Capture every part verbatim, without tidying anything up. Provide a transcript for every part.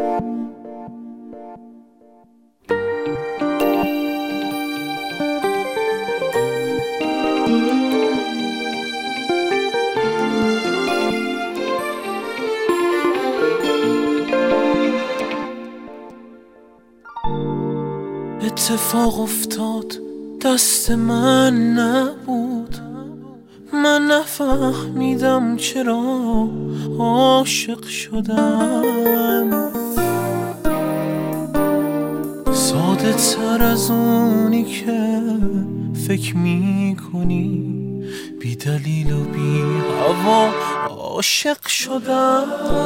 اتفاق افتاد دست من نبود، من نفهمیدم چرا عاشق شدم. ساده تر از اونی که فکر می کنی، بی دلیل و بی هوا عاشق شدم.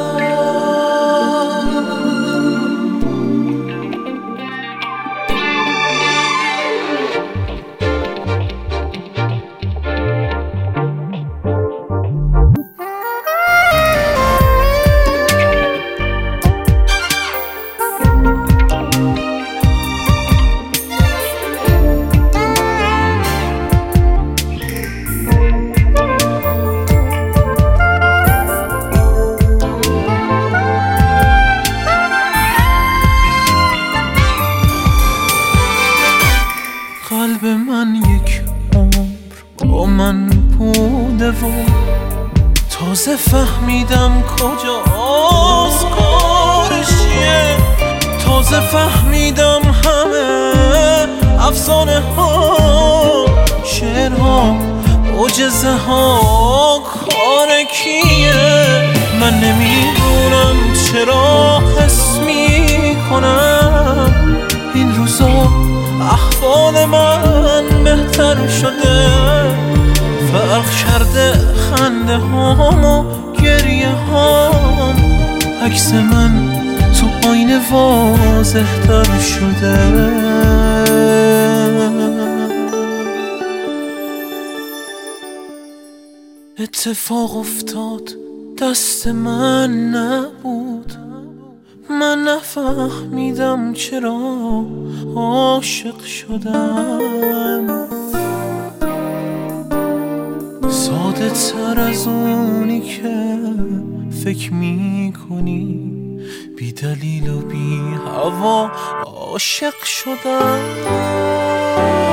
قلب من یک عمر با من بوده و تازه فهمیدم کجاست کارش چیه. تازه فهمیدم همه افسانه ها، شعرها، معجزه ها کار کیه. من نمیدونم چرا حس میکنم این روزا احوال من بهتر شده. فرق کرده خنده هام و گریه هام، عکس من تو آینه واضح تر شده. اتفاق افتاد دست من نبود، من نفهمیدم چرا عاشق شدم. ساده تر از اونی که فکر می کنی، بی دلیل و بی هوا عاشق شدم.